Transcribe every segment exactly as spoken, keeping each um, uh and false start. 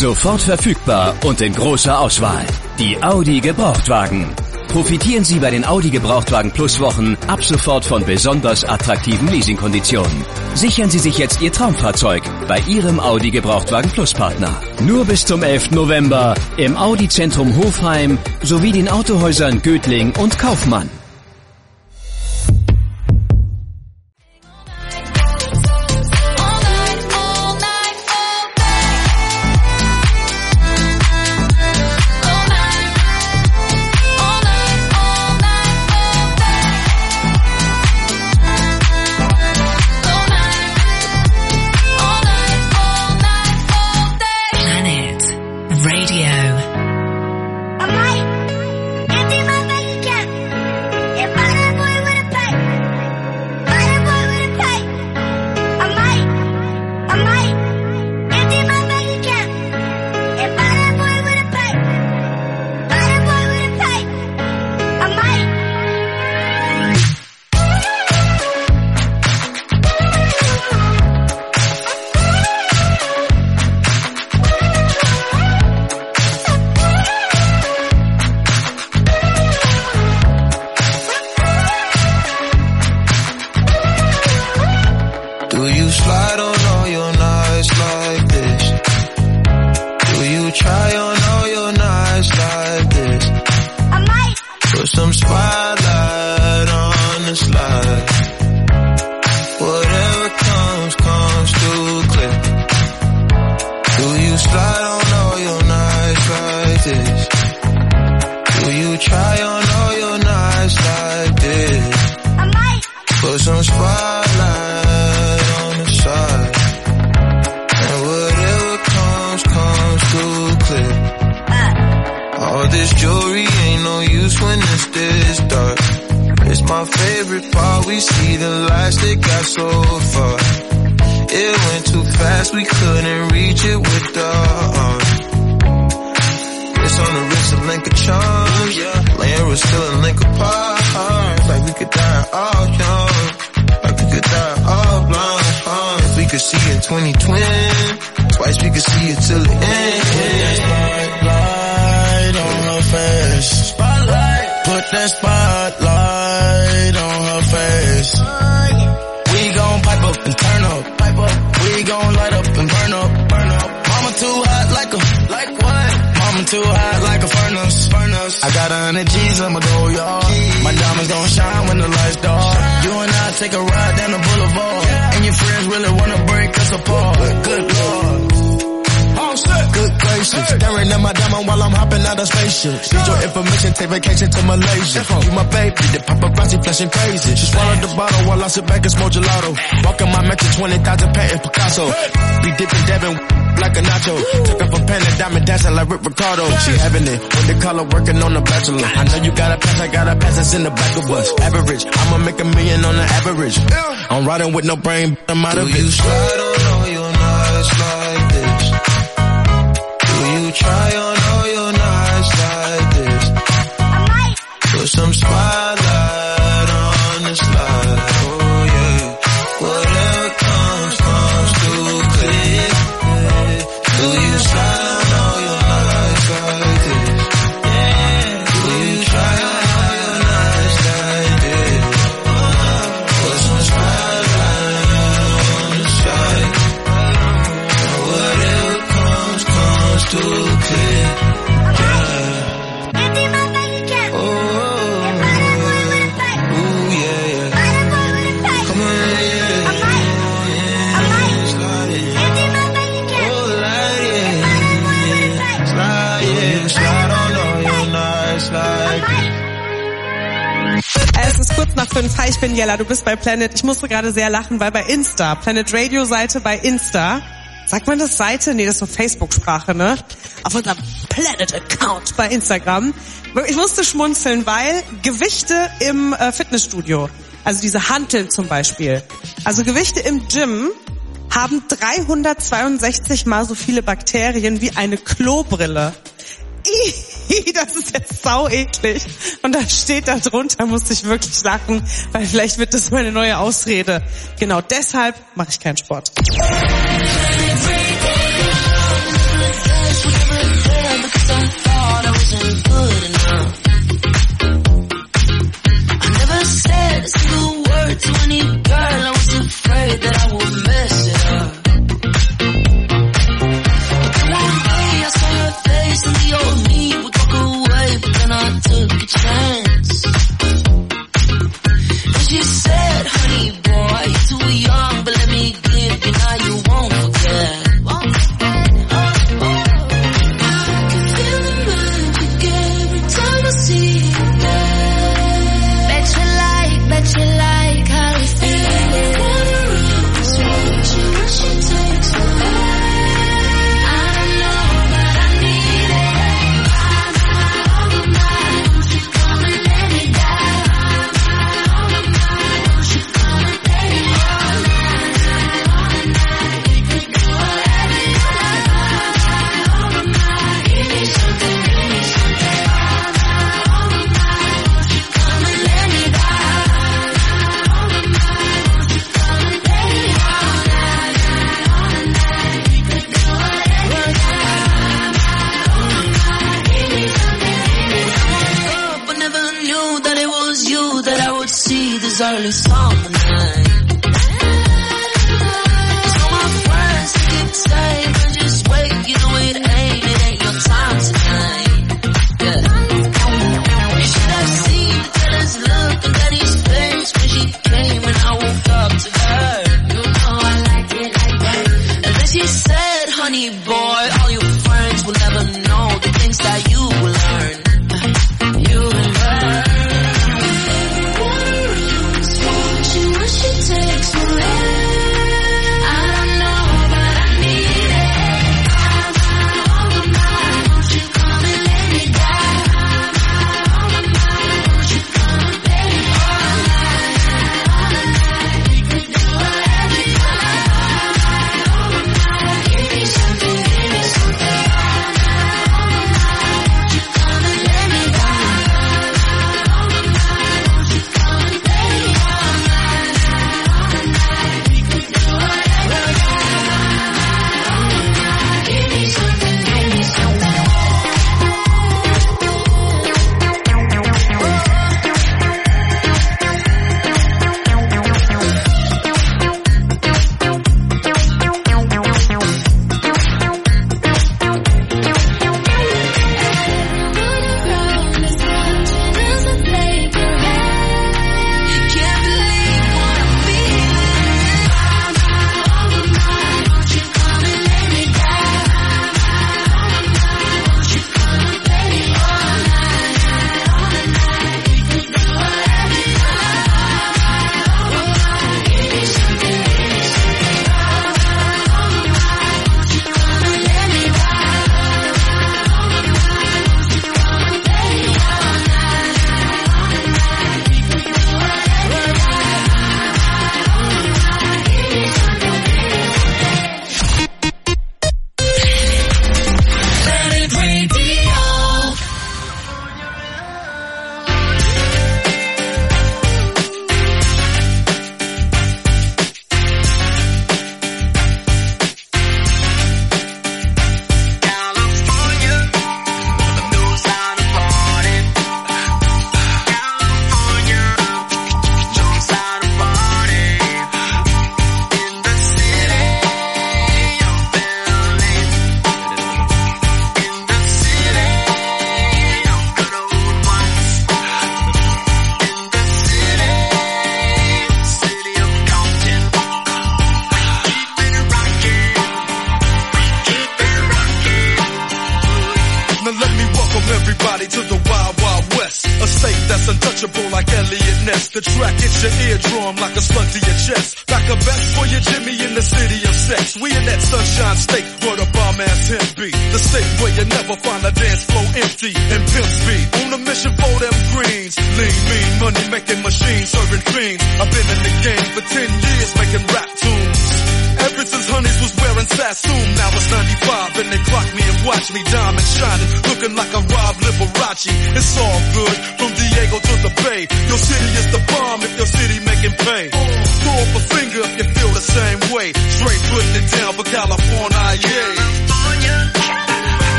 Sofort verfügbar und in großer Auswahl. Die Audi Gebrauchtwagen. Profitieren Sie bei den Audi Gebrauchtwagen Plus Wochen ab sofort von besonders attraktiven Leasingkonditionen. Sichern Sie sich jetzt Ihr Traumfahrzeug bei Ihrem Audi Gebrauchtwagen Plus Partner. Nur bis zum elften November im Audi Zentrum Hofheim sowie den Autohäusern Götling und Kaufmann. Take vacation to Malaysia. You my baby, the paparazzi flashing crazy. She swallowed the bottle while I sit back and smoke gelato. Walking my metro, twenty thousand patent Picasso. Be dipping Devin like a nacho. Took up a pen and diamond dancing like Rick Ricardo. She having it with the color working on the bachelor. I know you got a pass, I got a pass that's in the back of us. Average, I'ma make a million on the average. I'm riding with no brain, but I'm out of it. Do you slide on all your nights like this? Do you try on all your nights like this? Put some spotlight on the slide, oh yeah. Whatever comes, comes too clear. Do you slide on all your nights like this? Do you try on all your nights like this? Put some spotlight on the slide. Whatever comes, comes too clear. Es ist kurz nach fünf. Hi, ich bin Jella, du bist bei Planet. Ich musste gerade sehr lachen, weil bei Insta, Planet Radio Seite bei Insta, sagt man das Seite? Nee, das ist so Facebook-Sprache, ne? Auf unserem Planet-Account bei Instagram. Ich musste schmunzeln, weil Gewichte im äh, Fitnessstudio, also diese Hanteln zum Beispiel, also Gewichte im Gym haben dreihundertzweiundsechzig mal so viele Bakterien wie eine Klobrille. Das ist jetzt sau eklig. Und da steht da drunter, musste ich wirklich lachen, weil vielleicht wird das meine neue Ausrede. Genau deshalb mache ich keinen Sport. was early summer night. So my friends keep saying, but just wait, you know it ain't, it ain't your time tonight. Yeah. You should have seen the jealous look on Daddy's face when she came and I woke up to her. You know I like it like that. And then she said, honey boy, all your friends will never know the things that you will learn. You will learn. What she takes away. I don't know, but I need it. I'm on my mind. Won't you come and let me die? I'm on my mind. Won't you come and play me all night, all night? We could do whatever you want. All night, give me something, give me something. All night, all night. Won't you come and let me die? All night, won't you come and play me all night?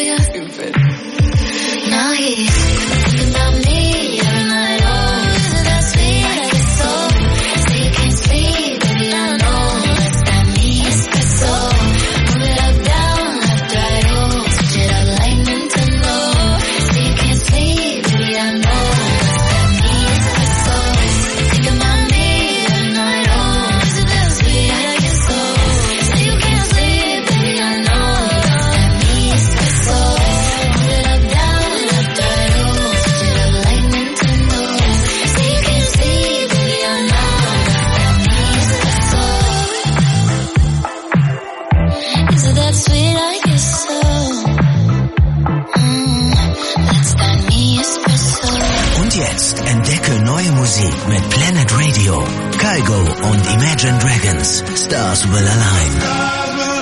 you. Now he's thinking about me every night. Oh, isn't that sweet? I get so. So you can't sleep, baby, I know. That's that me espresso. Move it up, down, left, right, oh. Switch it up like Nintendo. So you can't sleep, baby, I know. That's that me espresso. Thinking about me every night. Oh, isn't that sweet? I get so. So you can't sleep, baby, I know. That's that me espresso. Move it up, down, left, right, oh. Switch it up like Nintendo. So you can't sleep, baby, I know. That's that me espresso. Is it that sweet? I guess so. Mm, that's that me espresso. Und jetzt entdecke neue Musik mit Planet Radio, Kygo und Imagine Dragons. Stars Will Align.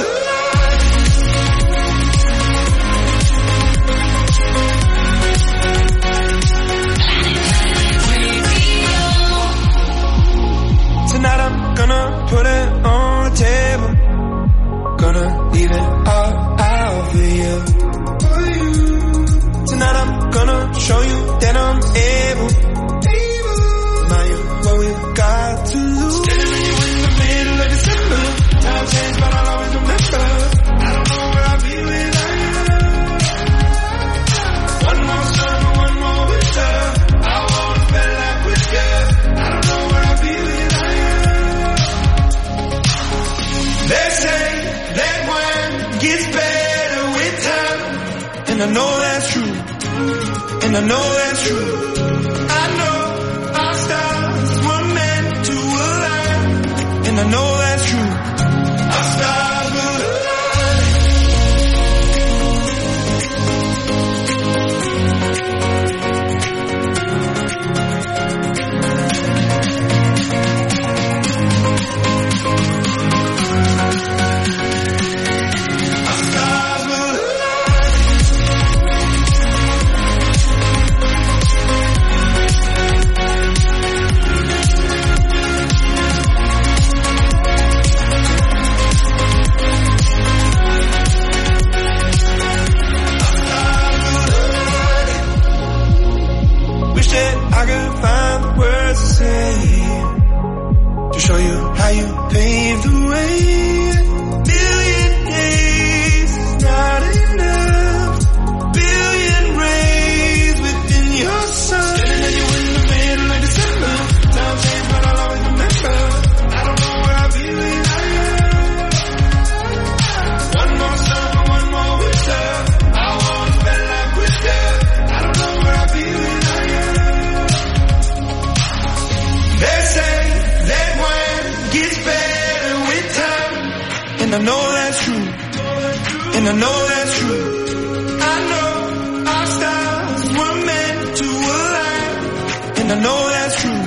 Tonight I'm gonna put it on the table. Gonna leave it all out for you. Tonight I'm gonna show you that I'm able. Now you what we've got to lose. Standing with you in the middle of December. Time changed, but I'll always remember. I don't know where I'll be without you. One more summer, one more winter. I wanna spend life with you. I don't know where I'll be without you. They say that wine gets better with time, and I know that's true, and I know that's true. I know our stars were meant to align, and I know that's true. Our stars will align. Our stars will align. Wish that I could find the words to say to show you how you paved the way. Million days is not enough. Billion rays within your sun. Standing at you in the middle of December. Time changed, but I'll always remember. I don't know where I'll be without you. One more summer, one more winter. I wanna spend life with you. I don't know where I'll be without you. They say that wine gets better with time, and I know that's true, and I know that's true. I know our stars were meant to align, and I know that's true.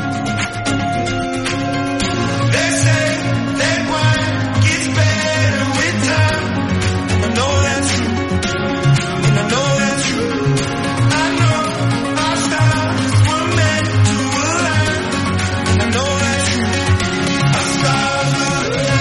They say that wine gets better with time, and I know that's true, and I know that's true. I know our stars were meant to align, and I know that's true. Our stars will align.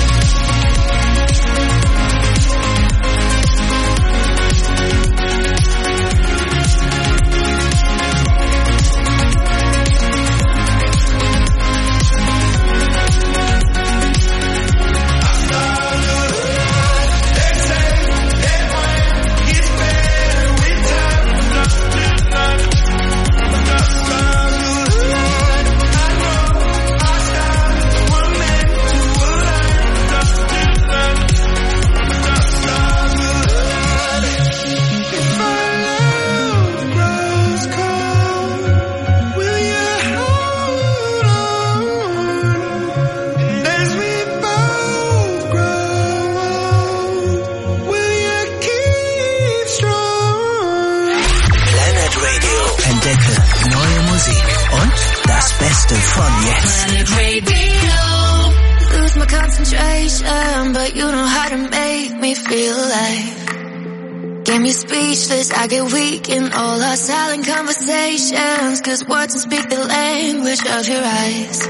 concentration, but you know how to make me feel alive. Get me speechless, I get weak in all our silent conversations, cause words don't speak the language of your eyes.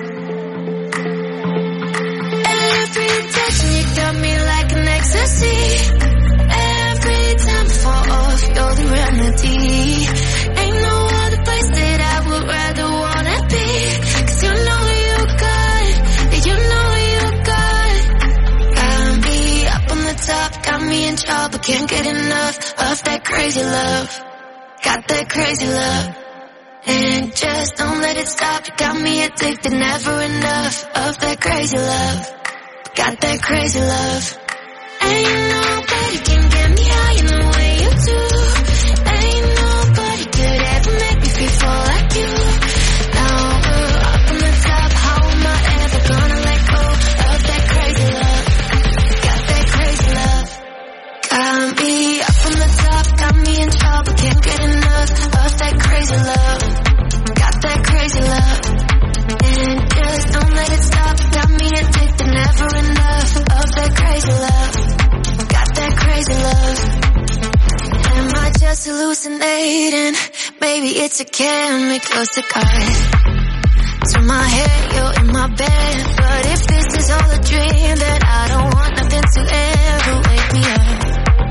Every touch you got me like an ecstasy. Every time I enough of that crazy love. Got that crazy love. And just don't let it stop. You got me addicted, never enough of that crazy love. Got that crazy love. Ain't nobody can get me high in the way you do. Ain't nobody could ever make me feel fall like you. Now we're up on the top, how am I ever gonna let go of that crazy love? Got that crazy love. Got me up on the top, got me in trouble, can't get enough of that crazy love. Got that crazy love. And just don't let it stop, got me addicted, never enough of that crazy love. Got that crazy love. Am I just hallucinating? Maybe it's a chemical cigar. To my head, you're in my bed. But if this is all a dream, then I don't want nothing to ever wake me up.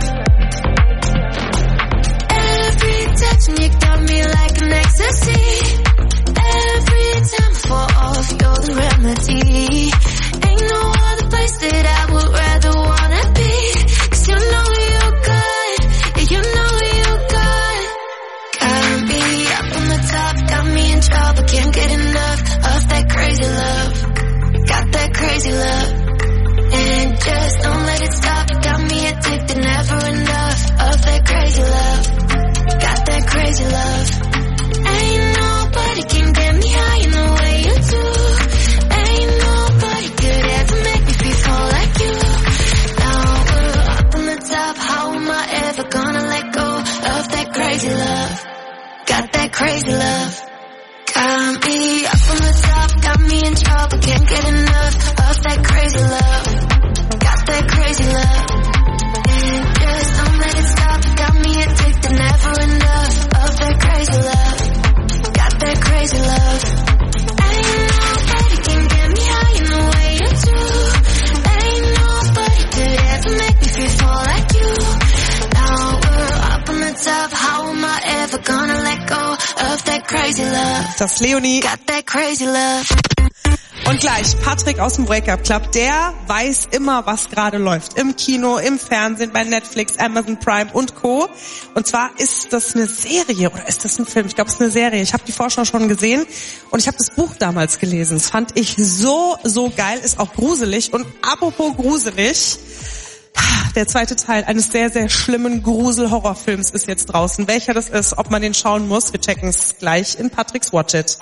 Every touch you got me like an ecstasy. Every time I fall off, you're the remedy. Ain't no other place that I would rather wanna be. Cause you know you're good, yeah, you know you're good. Got me up on the top, got me in trouble, can't get enough of that crazy love. Got that crazy love. And just don't let it stop, you got me addicted, never enough of that crazy love. Got that crazy love. Ain't nobody can get me high in the way you do. Ain't nobody could ever make me feel fall like you. Now we're up on the top, how am I ever gonna let go of that crazy love? Got that crazy love. Got me up on the top, got me in trouble, can't get enough of that crazy love. Got that crazy love. And just don't let it stop, got me addicted, never enough of that crazy love. Got that crazy love. Ain't nobody can get me high in the way you do. Ain't nobody could ever make me feel fall like you. Now we're up on the top, how am I ever gonna let go of that crazy love? Das ist Leonie. Got that crazy love. Und gleich Patrick aus dem Breakup Club, der weiß immer, was gerade läuft. Im Kino, im Fernsehen, bei Netflix, Amazon Prime und Co. Und zwar ist das eine Serie oder ist das ein Film? Ich glaube, es ist eine Serie. Ich habe die Vorschau schon gesehen und ich habe das Buch damals gelesen. Das fand ich so, so geil, ist auch gruselig. Und apropos gruselig, der zweite Teil eines sehr, sehr schlimmen Grusel-Horrorfilms ist jetzt draußen. Welcher das ist, ob man den schauen muss, wir checken es gleich in Patricks Watch It.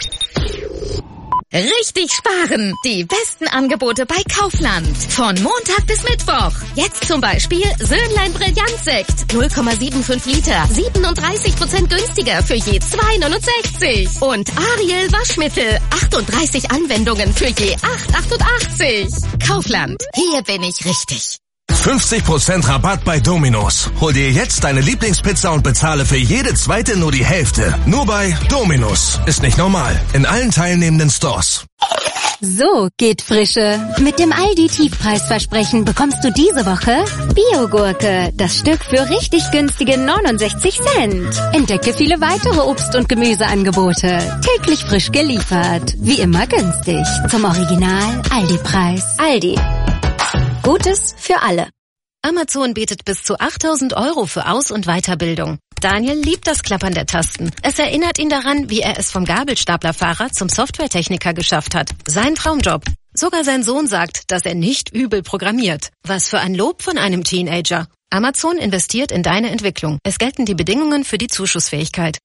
Richtig sparen! Die besten Angebote bei Kaufland. Von Montag bis Mittwoch. Jetzt zum Beispiel Söhnlein Brillantsekt. null Komma fünfundsiebzig Liter. siebenunddreißig Prozent günstiger für je zwei neunundsechzig. Und Ariel Waschmittel. achtunddreißig Anwendungen für je acht achtundachtzig. Kaufland. Hier bin ich richtig. fünfzig Prozent Rabatt bei Domino's. Hol dir jetzt deine Lieblingspizza und bezahle für jede zweite nur die Hälfte. Nur bei Domino's. Ist nicht normal. In allen teilnehmenden Stores. So geht Frische. Mit dem Aldi-Tiefpreisversprechen bekommst du diese Woche Biogurke. Das Stück für richtig günstige neunundsechzig Cent. Entdecke viele weitere Obst- und Gemüseangebote. Täglich frisch geliefert. Wie immer günstig. Zum Original Aldi-Preis. Aldi. Gutes für alle. Amazon bietet bis zu achttausend Euro für Aus- und Weiterbildung. Daniel liebt das Klappern der Tasten. Es erinnert ihn daran, wie er es vom Gabelstaplerfahrer zum Softwaretechniker geschafft hat. Sein Traumjob. Sogar sein Sohn sagt, dass er nicht übel programmiert. Was für ein Lob von einem Teenager. Amazon investiert in deine Entwicklung. Es gelten die Bedingungen für die Zuschussfähigkeit.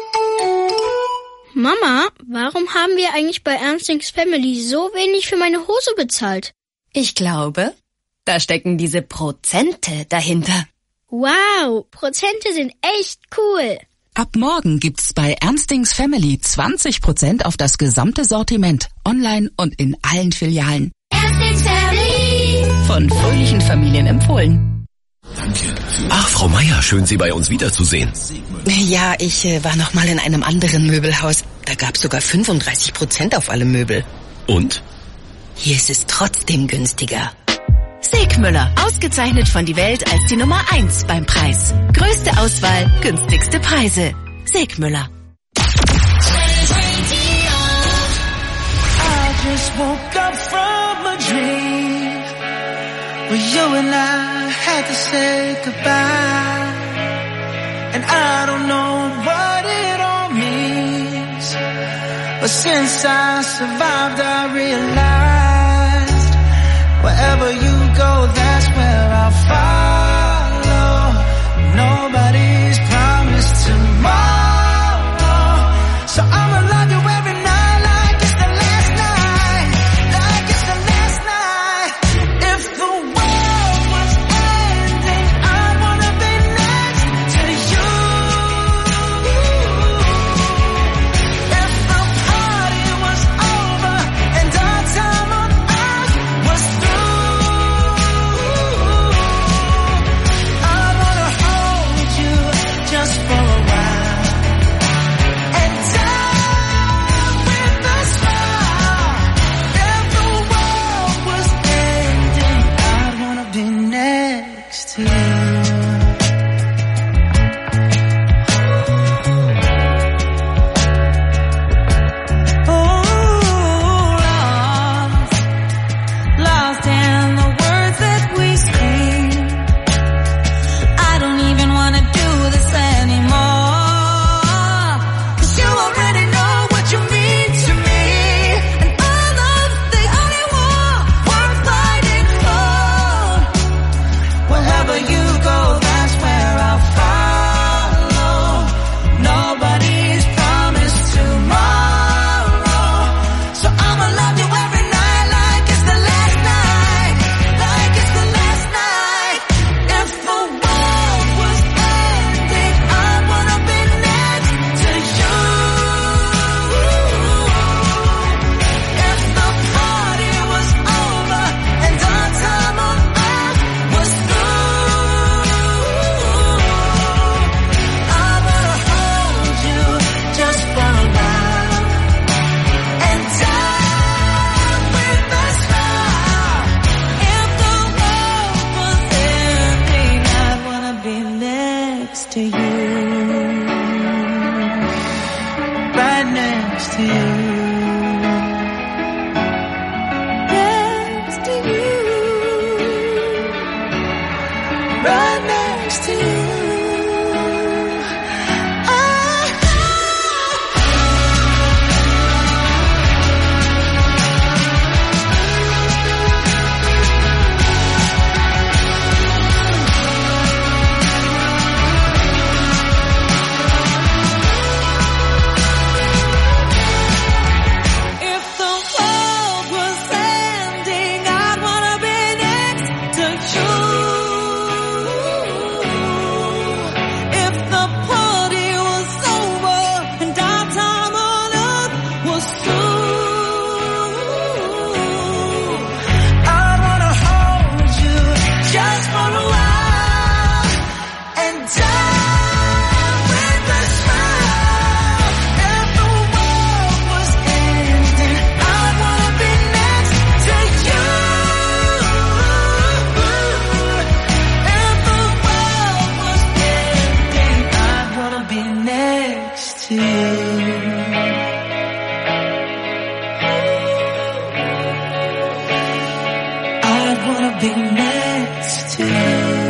Mama, warum haben wir eigentlich bei Ernstings Family so wenig für meine Hose bezahlt? Ich glaube, da stecken diese Prozente dahinter. Wow, Prozente sind echt cool. Ab morgen gibt's bei Ernstings Family zwanzig Prozent auf das gesamte Sortiment, online und in allen Filialen. Ernstings Family. Von fröhlichen Familien empfohlen. Danke. Ach, Frau Meier, schön, Sie bei uns wiederzusehen. Ja, ich äh, war noch mal in einem anderen Möbelhaus. Da gab's sogar fünfunddreißig Prozent auf alle Möbel. Und? Hier ist es trotzdem günstiger. Segmüller, ausgezeichnet von die Welt als die Nummer eins beim Preis. Größte Auswahl, günstigste Preise. Segmüller. I just woke up from a dream where you and I had to say goodbye. Since I survived, I realized wherever you go, that's where I'll follow. Nobody's promised tomorrow, so I'ma love you every night like it's the last night, like it's the last night. If the world was ending, I wanna be next to you. If the party was over and our time on earth was through, I wanna hold you just for a while and die with a smile. If the world was ending, I'd wanna be next to you. Lost in the words that we speak. I don't even wanna do this anymore, 'cause you already know what you mean to me, and our love's the only war worth fighting for. Wherever you go, that's where I'll follow. Nobody's promised tomorrow, so I'ma love you every night like it's the last night, like it's the last night. If the world was ending, I wanna be next to you. If the party was over and our time on earth was through, I wanna hold you just for a while and die with a smile. If the world was ending, I'd wanna be next to you, right next to you, next to you, right next to you. If the world was ending, I'd wanna be next to you. If the party was over and our time on earth was through, I'd wanna hold you just for a while and die with a smile. If the world was ending, I'd wanna be next to you. If the world was ending, I'd wanna be next to you. I'd wanna be next to you.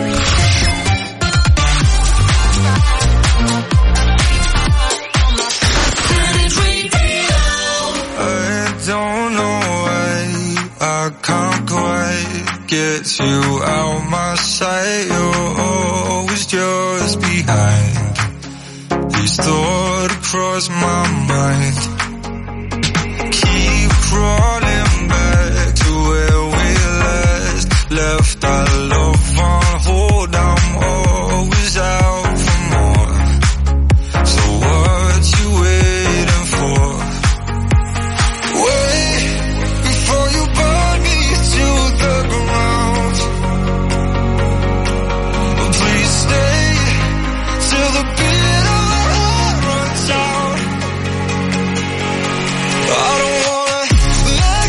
I don't know why I can't quite get you out my sight. You're always just behind. These thoughts cross my mind. Keep crawling back to where we last left our love on hold. I'm always out for more. So what you waiting for? Wait before you burn me to the ground. Please stay till the beat of my heart runs out. I don't wanna let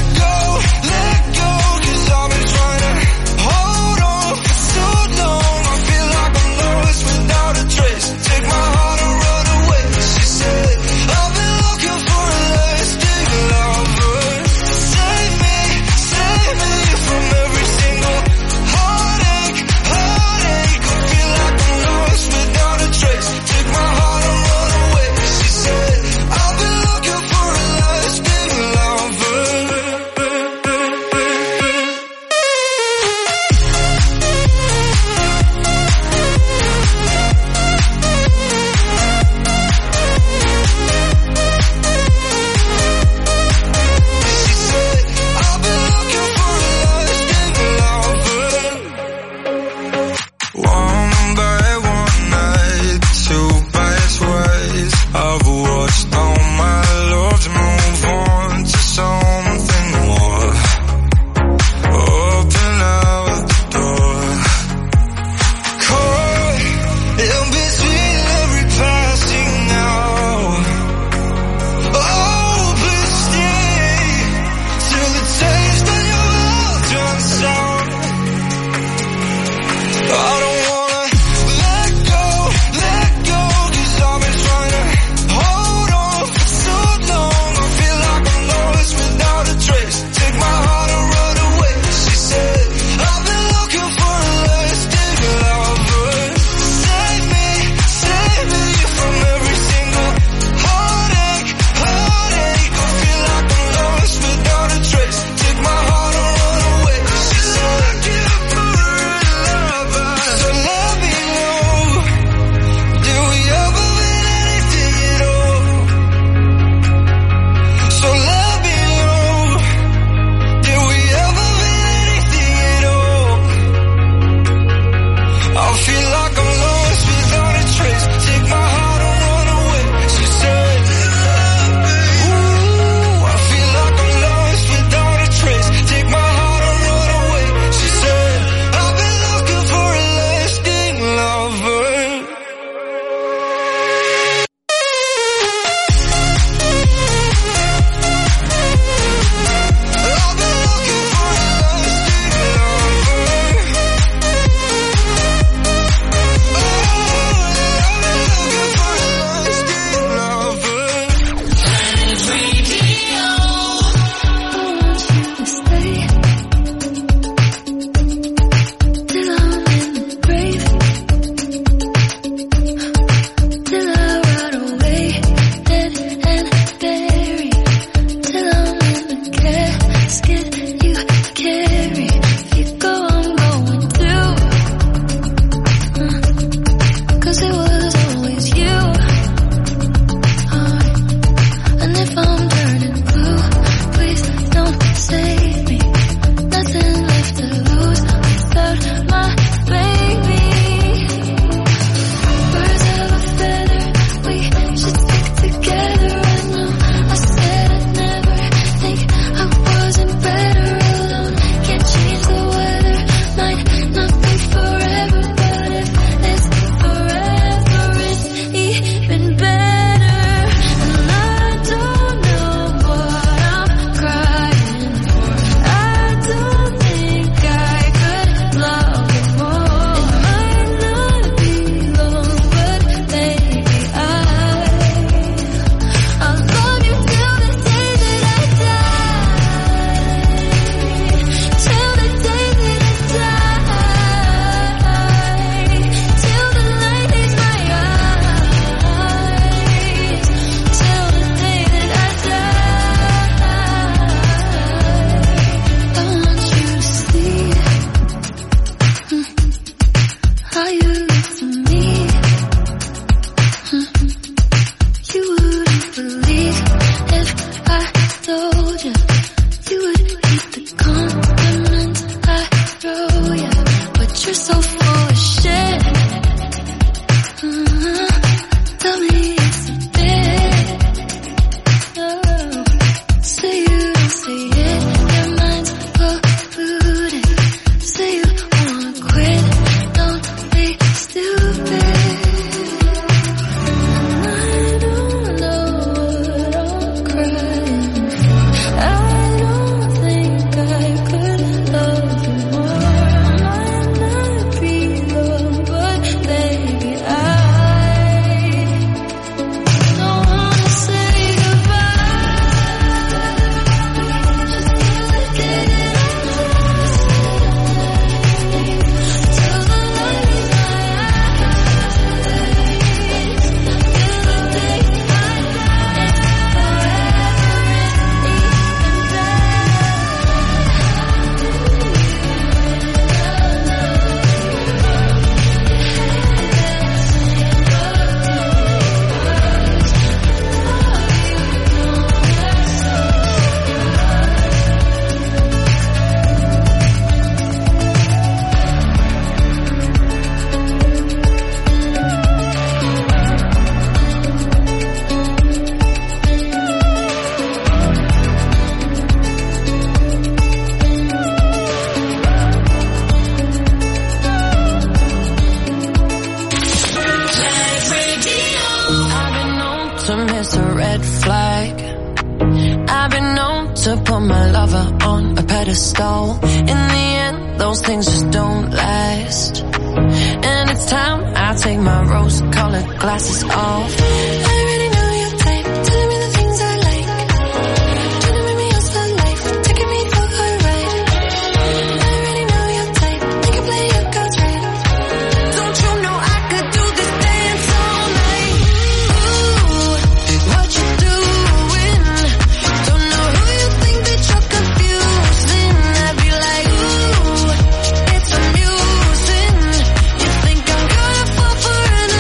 red flag. I've been known to put my lover on a pedestal. In the end, those things just don't last. And it's time I take my rose-colored glasses off. I already know your type, telling me the things I like. Trying to make me yours for life, taking me for a ride. I already know your type, you can play your cards right. Don't you know I could do this dance all night? Ooh, what you doing? Don't know who you think that you're confusing. I'd be like, ooh, it's amusing. You think I'm gonna fall for an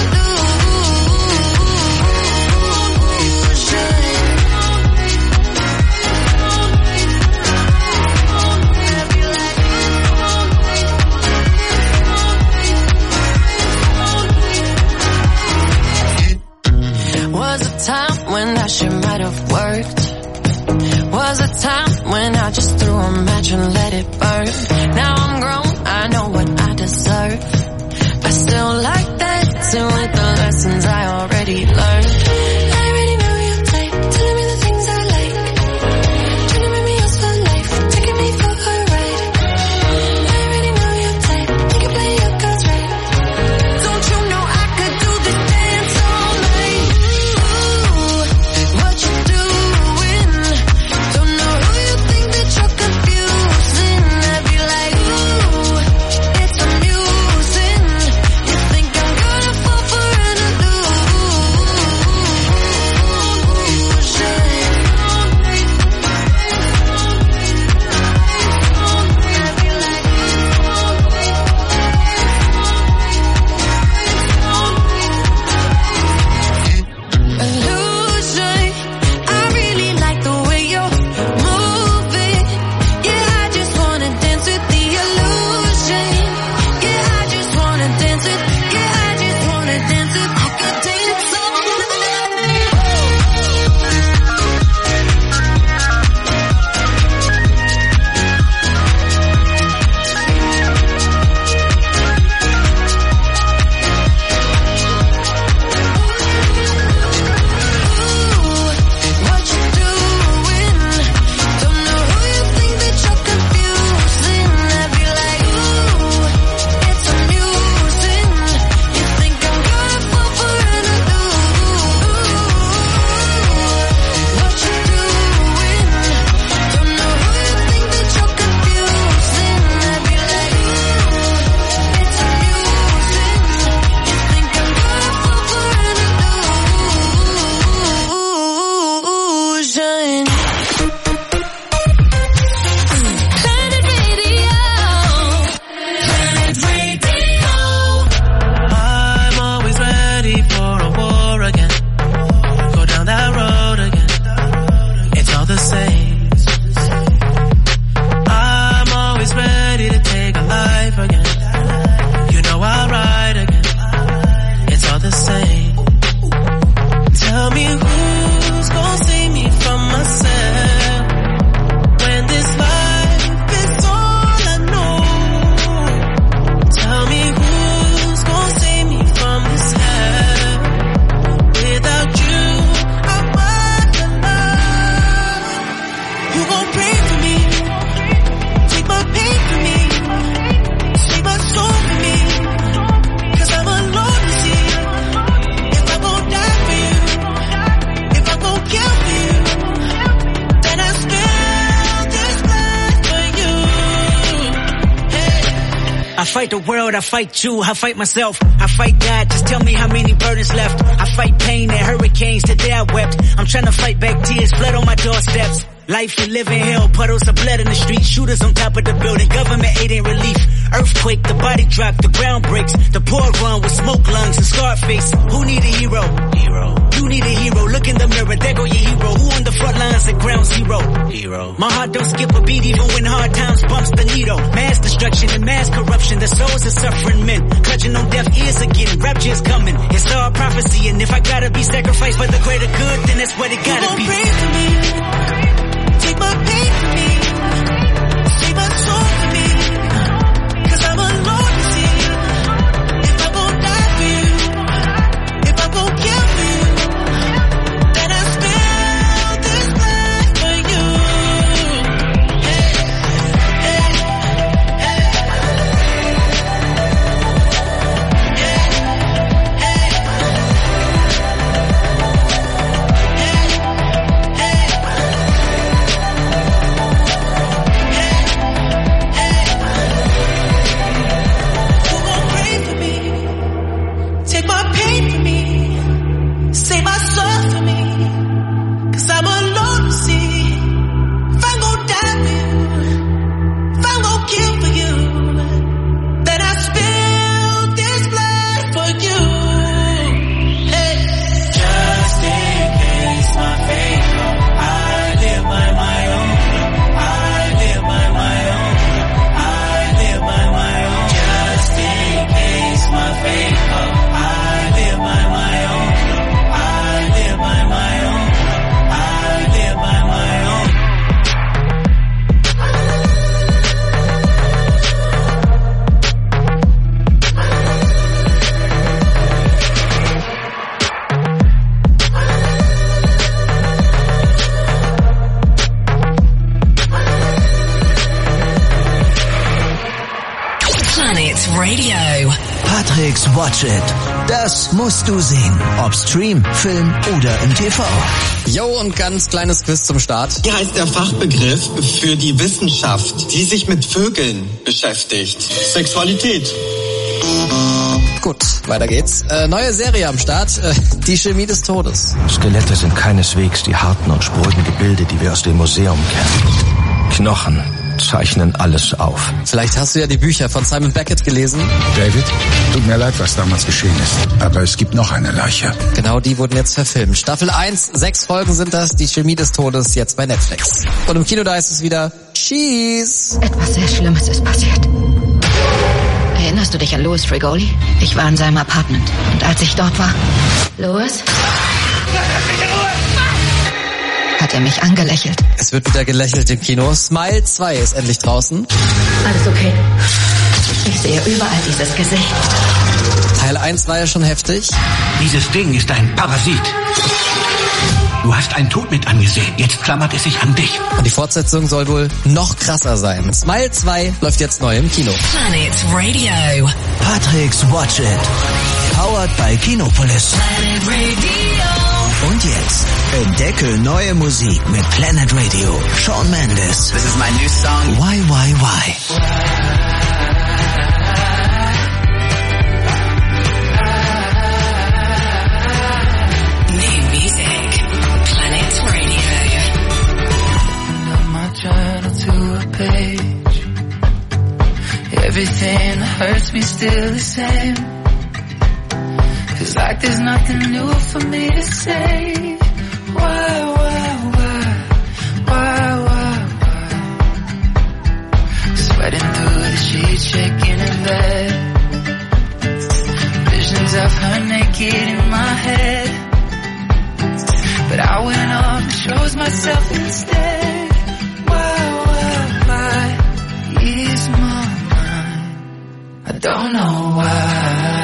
illusion. Was a time when that shit might have worked. Was a time when I just threw a match and let it burn. Now I'm grown, I know what I deserve. I still like dancing with the lessons I already learned. I already know your type, telling me the things I like. Trying to make me yours for life, taking me for a ride. I already know your type, you can play your cards right. Don't you know I could do this dance all night? Ooh, what you doing? Don't know who you think that you're confusing. I'd be like, ooh, it's amusing. You think I'm gonna fall for an illusion. Illusion. I really like the way you're moving. Yeah, I just wanna dance with the illusion. Yeah, I just wanna dance with. Yeah, I just wanna dance with. I could dance all what you doing? Don't know who you think that you're confusing. I'd be like, ooh, it's amusing. You think I'm gonna fall for an illusion. What you doing? Don't know who you think that you're confusing. I'd be like, ooh, it's amusing. You think I'm gonna fall for an illusion. Planet Radio. Planet Radio. I'm always ready for a war again. Go down that road again. It's all the same. I'm always ready to take a life again. You know I'll ride again. It's all the same. Tell me who's gonna save me from myself when this life is all I know. Tell me who's gonna save me from this hell. Without you, I'm not alive. You gon' pray for me, take my pain for me, save my soul for me. 'Cause I'm alone to see if I gon' die for you, if I gon' kill for you, then I spill this blood for you. Hey. I fight the world, I fight you, I fight myself, I fight God, just tell me how many burdens left. I fight pain and hurricanes, today I wept. I'm trying to fight back tears, blood on my doorsteps. Life we live in hell, puddles of blood in the street, shooters on top of the building, government aid ain't relief. Earthquake, the body drop, the ground breaks, the poor run with smoke lungs and scarred face. Who need a hero? Hero. You need a hero, look in the mirror, there go your hero. Who on the front lines at ground zero? Hero. My heart don't skip a beat even when hard times bumps the needle. Mass destruction and mass corruption, the souls of suffering men, clutching on deaf ears again, rapture is coming. It's all prophecy, and if I gotta be sacrificed for the greater good, then that's what it gotta be. Pray for me, take my pain for me, save my soul for me. 'Cause I'm alone to see if I gon' die for you, if I gon' kill for you, then I spill Watch It. Das musst du sehen. Ob Stream, Film oder im T V. Jo, und ganz kleines Quiz zum Start. Wie heißt der Fachbegriff für die Wissenschaft, die sich mit Vögeln beschäftigt? Sexualität. Gut, weiter geht's. Äh, neue Serie am Start. Äh, die Chemie des Todes. Skelette sind keineswegs die harten und spröden Gebilde, die wir aus dem Museum kennen. Knochen zeichnen alles auf. Vielleicht hast du ja die Bücher von Simon Beckett gelesen. David, tut mir leid, was damals geschehen ist. Aber es gibt noch eine Leiche. Genau, die wurden jetzt verfilmt. Staffel eins, sechs Folgen sind das. Die Chemie des Todes, jetzt bei Netflix. Und im Kino, da heißt es wieder Cheese. Etwas sehr Schlimmes ist passiert. Erinnerst du dich an Louis Frigoli? Ich war in seinem Apartment. Und als ich dort war... Louis? Hat er mich angelächelt. Es wird wieder gelächelt im Kino. Smile zwei ist endlich draußen. Alles okay. Ich sehe überall dieses Gesicht. Teil eins war ja schon heftig. Dieses Ding ist ein Parasit. Du hast einen Tod mit angesehen. Jetzt klammert es sich an dich. Und die Fortsetzung soll wohl noch krasser sein. Smile zwei läuft jetzt neu im Kino. Planet Radio. Patrick's Watch It. Powered by Kinopolis. Planet Radio. Und jetzt entdecke neue Musik mit Planet Radio. Shawn Mendes. This is my new song. Why, why, why? New music. Planet Radio. Open my journal to a page. Everything that hurts me still the same. Feels like there's nothing new for me to say. Why, why, why, why, why, why? Sweating through the sheets, shaking in bed. Visions of her naked in my head. But I went off and chose myself instead. Why, why, why is my mind? I don't know why.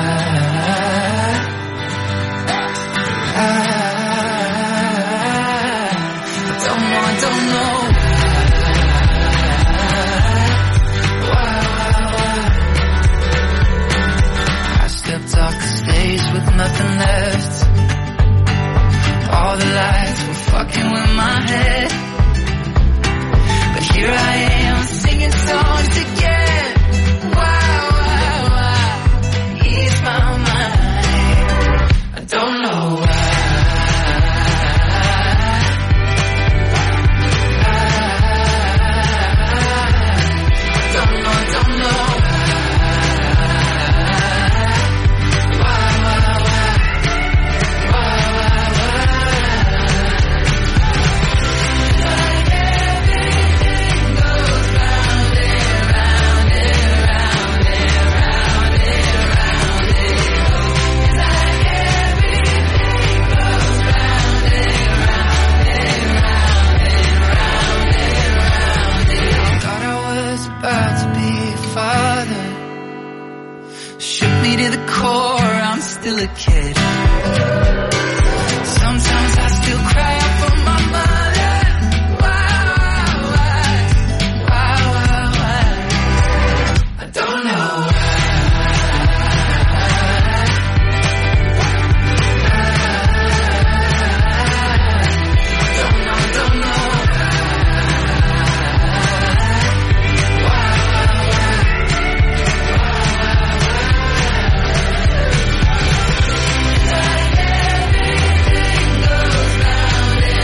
Nothing left. All the lights were fucking with my head. But here I am singing songs again. Why, why, why? Ease my mind. I don't know why. I don't know, I don't know. Still a kid. Sometimes I still cry out for my mother. Why, why, why, why, why? I don't know why. Don't know, don't know. Like everything goes round and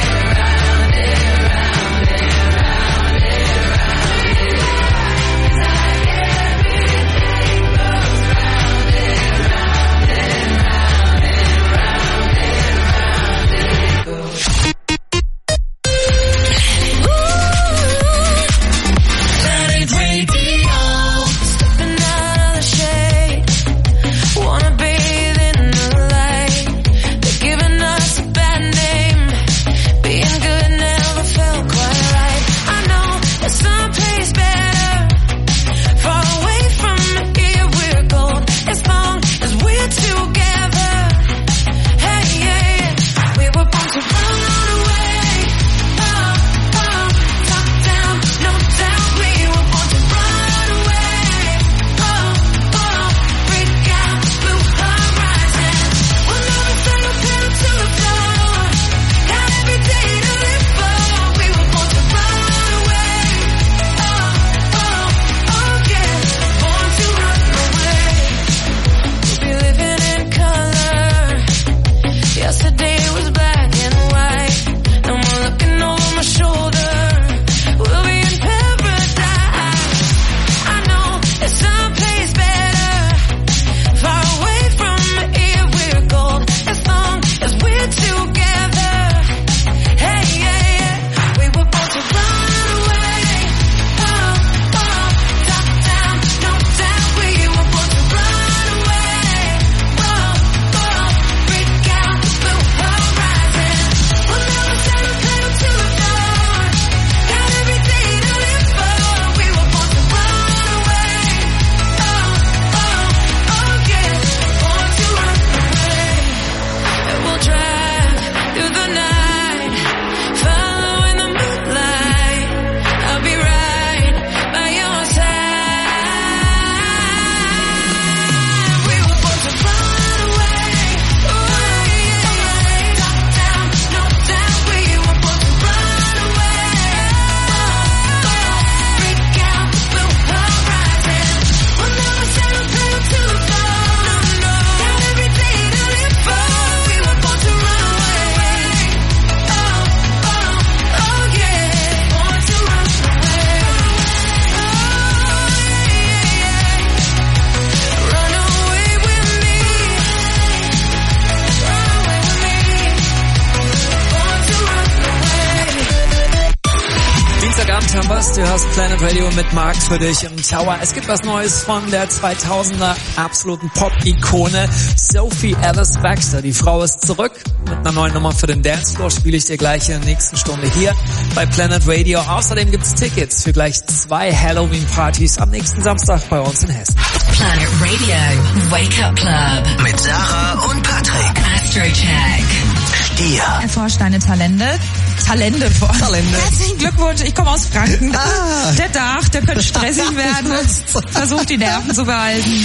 hörst, du hörst Planet Radio mit Marc für dich im Tower. Es gibt was Neues von der zweitausender absoluten Pop-Ikone Sophie Ellis Bextor. Die Frau ist zurück mit einer neuen Nummer für den Dancefloor. Spiele ich dir gleich in der nächsten Stunde hier bei Planet Radio. Außerdem gibt's Tickets für gleich zwei Halloween-Partys am nächsten Samstag bei uns in Hessen. Planet Radio, Wake Up Club. Mit Sarah und Patrick. Astrocheck. Stier. Erforscht deine Talente. Talente vor. Talente. Herzlichen Glückwunsch, ich komme aus Franken. Ah. Der Dach, der könnte stressig werden. Versucht die Nerven zu behalten.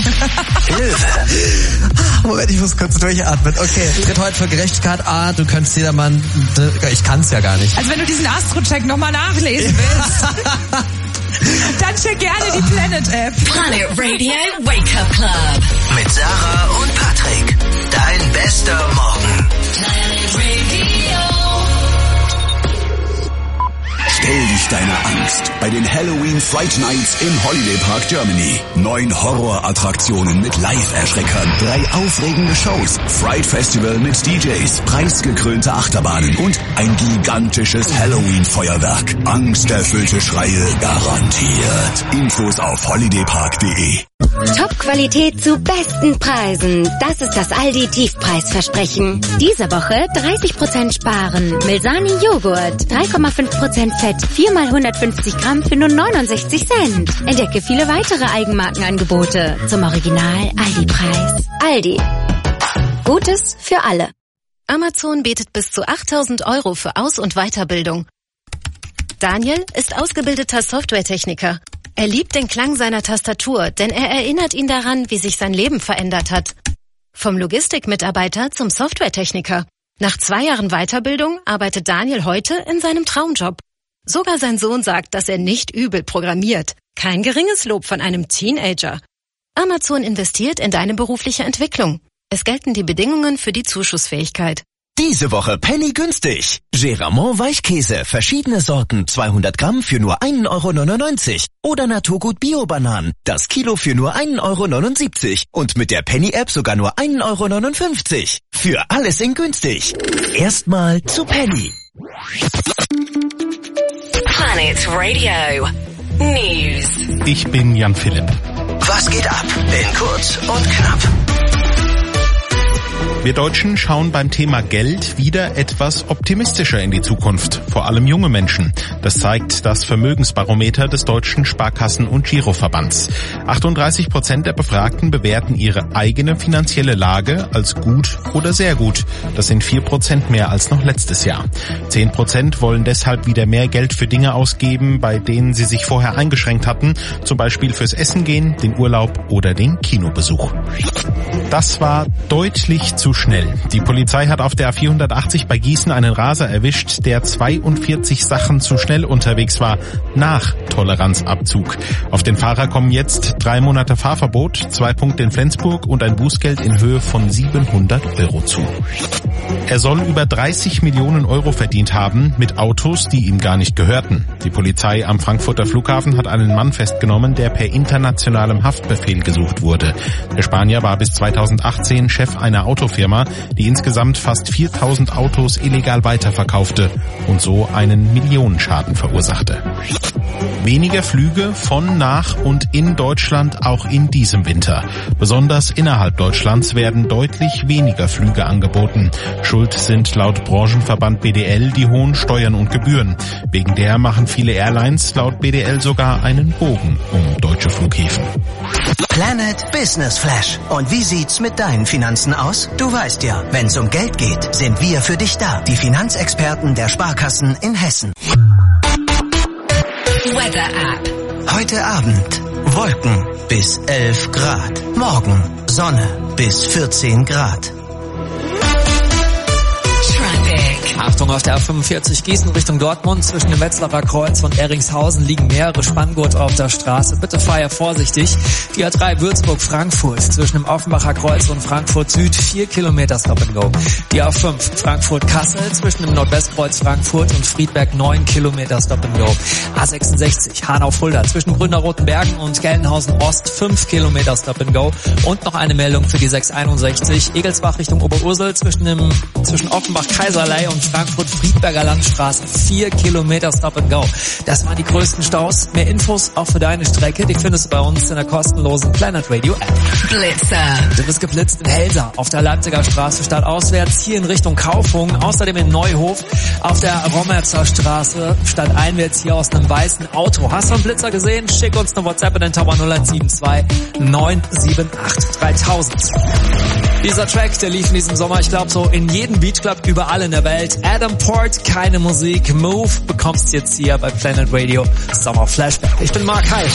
Moment, ich muss kurz durchatmen. Okay, tritt heute für Gerechtigkeit. Ah, du könntest jedermann... Ich kann's ja gar nicht. Also wenn du diesen Astrocheck nochmal nachlesen willst... Dann check gerne die Planet-App. Planet Radio Wake Up Club. Mit Sarah und Patrick. Dein bester Morgen. Planet Radio. Stell dich deiner Angst bei den Halloween Fright Nights im Holiday Park Germany. Neun Horrorattraktionen mit Live-Erschreckern, drei aufregende Shows, Fright Festival mit D Js, preisgekrönte Achterbahnen und ein gigantisches Halloween-Feuerwerk. Angsterfüllte Schreie garantiert. Infos auf holidaypark punkt de. Top-Qualität zu besten Preisen. Das ist das Aldi Tiefpreisversprechen. Diese Woche dreißig Prozent sparen. Milsani Joghurt. drei Komma fünf Prozent Fett. vier mal hundertfünfzig Gramm für nur neunundsechzig Cent. Entdecke viele weitere Eigenmarkenangebote zum Original Aldi-Preis. Aldi. Gutes für alle. Amazon bietet bis zu achttausend Euro für Aus- und Weiterbildung. Daniel ist ausgebildeter Softwaretechniker. Er liebt den Klang seiner Tastatur, denn er erinnert ihn daran, wie sich sein Leben verändert hat. Vom Logistikmitarbeiter zum Softwaretechniker. Nach zwei Jahren Weiterbildung arbeitet Daniel heute in seinem Traumjob. Sogar sein Sohn sagt, dass er nicht übel programmiert. Kein geringes Lob von einem Teenager. Amazon investiert in deine berufliche Entwicklung. Es gelten die Bedingungen für die Zuschussfähigkeit. Diese Woche Penny günstig. Geramont Weichkäse, verschiedene Sorten, zweihundert Gramm für nur ein Euro neunundneunzig. Oder Naturgut Bio-Bananen, das Kilo für nur ein Euro neunundsiebzig. Und mit der Penny-App sogar nur ein Euro neunundfünfzig. Für alles in günstig. Erstmal zu Penny. Planet Radio News. Ich bin Jan Philipp. Was geht ab? In kurz und knapp. Wir Deutschen schauen beim Thema Geld wieder etwas optimistischer in die Zukunft, vor allem junge Menschen. Das zeigt das Vermögensbarometer des Deutschen Sparkassen- und Giroverbands. achtunddreißig Prozent der Befragten bewerten ihre eigene finanzielle Lage als gut oder sehr gut. Das sind vier Prozent mehr als noch letztes Jahr. zehn Prozent wollen deshalb wieder mehr Geld für Dinge ausgeben, bei denen sie sich vorher eingeschränkt hatten, zum Beispiel fürs Essen gehen, den Urlaub oder den Kinobesuch. Das war deutlich zu schnell. Die Polizei hat auf der A vierhundertachtzig bei Gießen einen Raser erwischt, der zweiundvierzig Sachen zu schnell unterwegs war, nach Toleranzabzug. Auf den Fahrer kommen jetzt drei Monate Fahrverbot, zwei Punkte in Flensburg und ein Bußgeld in Höhe von siebenhundert Euro zu. Er soll über dreißig Millionen Euro verdient haben mit Autos, die ihm gar nicht gehörten. Die Polizei am Frankfurter Flughafen hat einen Mann festgenommen, der per internationalem Haftbefehl gesucht wurde. Der Spanier war bis zweitausendachtzehn Chef einer Autofirma, die insgesamt fast viertausend Autos illegal weiterverkaufte und so einen Millionenschaden verursachte. Weniger Flüge von, nach und in Deutschland auch in diesem Winter. Besonders innerhalb Deutschlands werden deutlich weniger Flüge angeboten. Schuld sind laut Branchenverband B D L die hohen Steuern und Gebühren. Wegen der machen viele Airlines laut B D L sogar einen Bogen um deutsche Flughäfen. Planet Business Flash. Und wie sieht's mit deinen Finanzen aus? Du weißt ja, wenn's um Geld geht, sind wir für dich da. Die Finanzexperten der Sparkassen in Hessen. Weather App. Heute Abend Wolken bis elf Grad. Morgen Sonne bis vierzehn Grad. Achtung, auf der A fünfundvierzig Gießen Richtung Dortmund zwischen dem Wetzlarer Kreuz und Eringshausen liegen mehrere Spanngurte auf der Straße. Bitte fahr vorsichtig. Die A drei Würzburg-Frankfurt zwischen dem Offenbacher Kreuz und Frankfurt Süd vier Kilometer Stop and Go. Die A fünf Frankfurt-Kassel zwischen dem Nordwestkreuz Frankfurt und Friedberg neun Kilometer Stop and Go. A sechsundsechzig Hanau-Fulda zwischen Brünner-Rotenbergen und Gelnhausen Ost fünf Kilometer Stop and Go. Und noch eine Meldung für die sechshunderteinundsechzig Egelsbach Richtung Oberursel zwischen dem zwischen Offenbach-Kaiserlei und und Frankfurt-Friedberger Landstraße. Vier Kilometer Stop and Go. Das waren die größten Staus. Mehr Infos auch für deine Strecke, die findest du bei uns in der kostenlosen Planet Radio App. Blitzer. Du bist geblitzt in Helsa auf der Leipziger Straße stadtauswärts, hier in Richtung Kaufung, außerdem in Neuhof auf der Rommerzer Straße stadteinwärts hier aus einem weißen Auto. Hast du einen Blitzer gesehen? Schick uns eine WhatsApp in den Tower null eins sieben zwei neun sieben acht dreitausend. Dieser Track, der lief in diesem Sommer, ich glaube so in jedem Beachclub überall in der Welt. Adam Port, keine Musik, Move, bekommst jetzt hier bei Planet Radio Summer Flashback. Ich bin Mark Heil.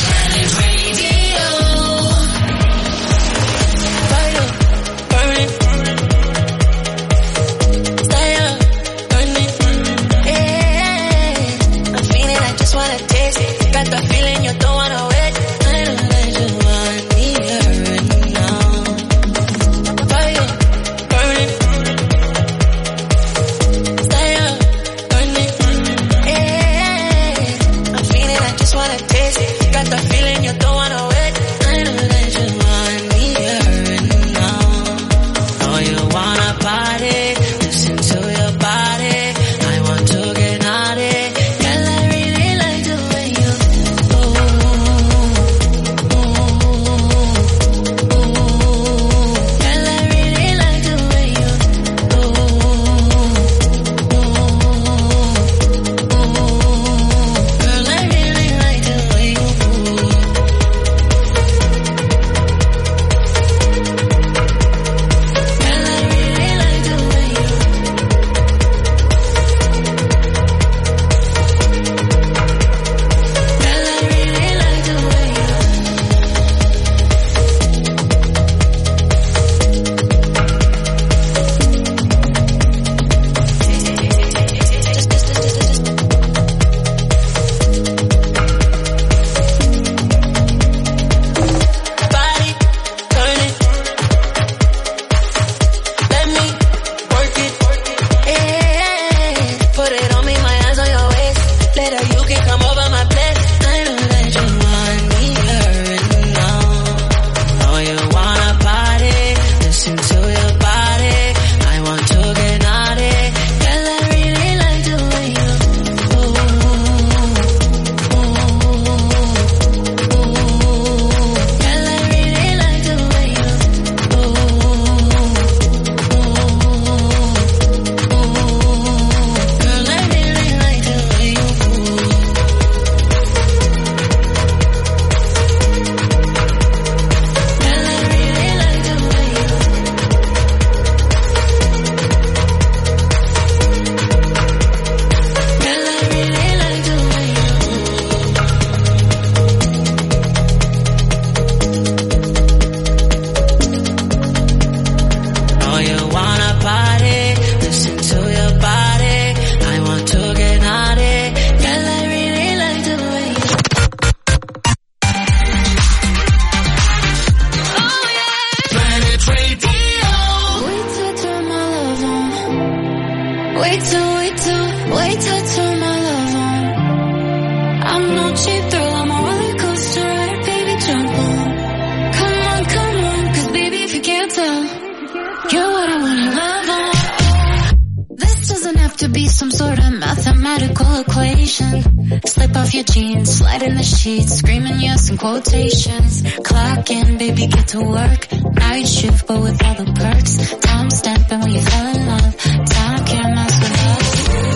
Quotations, clocking, baby, get to work. Night shift, but with all the perks. Time stamping when you fell in love. Time can't mess with us.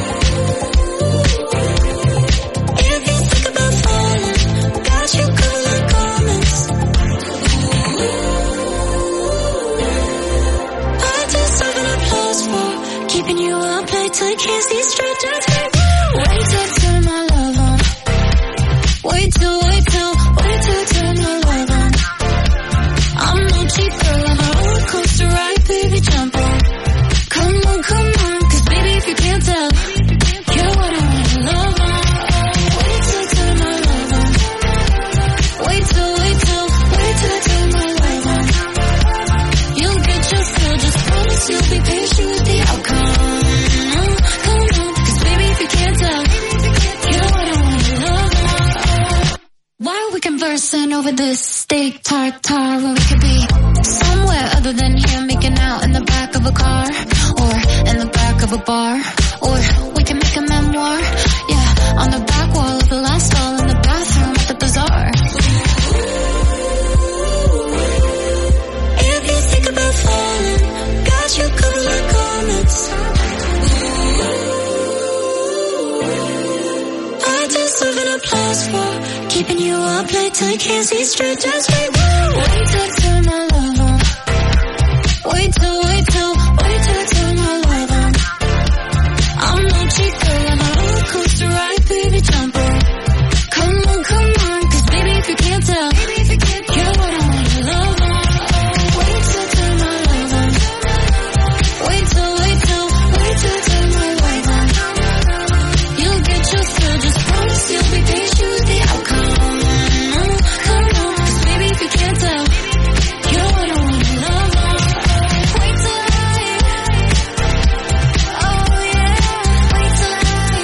If you think about falling, got you covered like garments. I deserve an applause for keeping you up late till you can't see straight. Just wait till I turn my love on. Wait till, wait till. Wait till I turn my love on. I'm no cheap girl, I'm a roller coaster ride, baby, jump on. Come on, come on, cause baby, if you can't tell, you're what I wanna love on. Wait till I turn my love on. Wait till, wait till, wait till I turn my love on. You'll get your fill, just promise you'll be patient with the outcome. Come on, cause baby, if you can't tell, you're what I wanna love on. Why are we conversing over this steak tartare when we could be somewhere other than here, making out in the back of a car or in the back of a bar? till I can't see straight. Just wait, wait till I turn my love on. Wait till, wait till, wait till I turn my love on. I'm no cheap girl, I'm a roller coaster ride, baby, jump on. Come on, come on, cause baby, if you can't tell, you're what I wanna love on. Wait till I turn my love on. Wait till, wait till, wait till I turn my love on. You'll get your fill, just promise you'll be patient with the outcome. Come on, cause baby, if you can't tell, you're what I wanna love on. Wait till I, oh yeah, wait till I.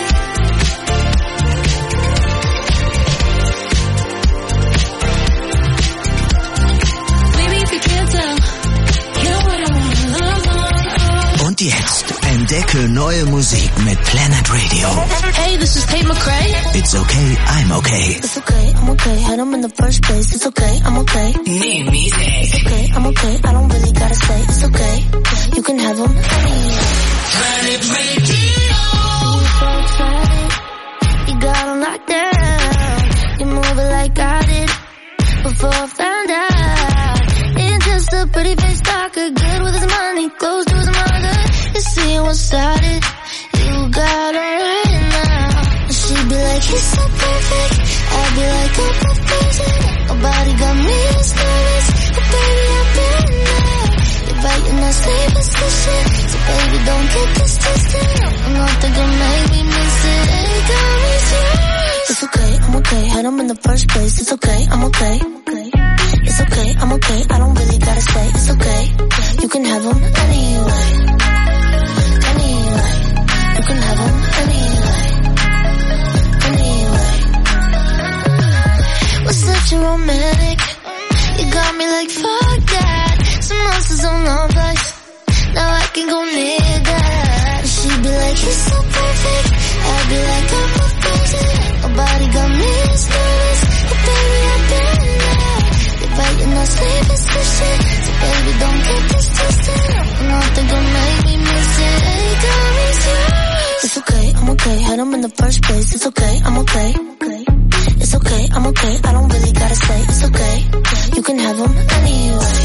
Baby, if you can't tell, you're what I wanna love on. Und jetzt entdecke neue Musik mit Planet Radio. Hey, this is Tate McRae. It's okay, I'm okay. It's okay, I'm okay. Had them in the first place. It's okay, I'm okay. New music. It's okay, I'm okay. I don't really gotta say. It's okay. You can have them. Planet Radio. You so excited. You got them locked down. You move it like I did before I found out. It's just a pretty face talker, good with his money, close to his mother. You see what's started. You got her right now. She'd be like, he's so perfect. I'd be like, oh, perfection. Nobody got me as nervous. But baby, I've been there. You're right in that same position. So baby, don't get this twisted. I'm not thinking make me miss it. Hey, got me serious. It's okay, I'm okay. Had them in the first place. It's okay, I'm okay. It's okay, I'm okay. I don't really gotta say. It's okay. You can have them anyway. Anyway. You can have them anyway. Anyway. Was such a romantic. You got me like fuck that. Some monsters on love life. Now I can go near that. She'd be like, he's so perfect. I'd be like, I'm perfection. Nobody got me as nervous. But baby, I've been there. You're right in that same position. So baby, don't get this twisted. I'm not thinking make me miss it. Hey, got me serious. It's okay, I'm okay. Had them in the first place. It's okay, I'm okay. It's okay, I'm okay. I don't really gotta say. It's okay. You can have them anyway.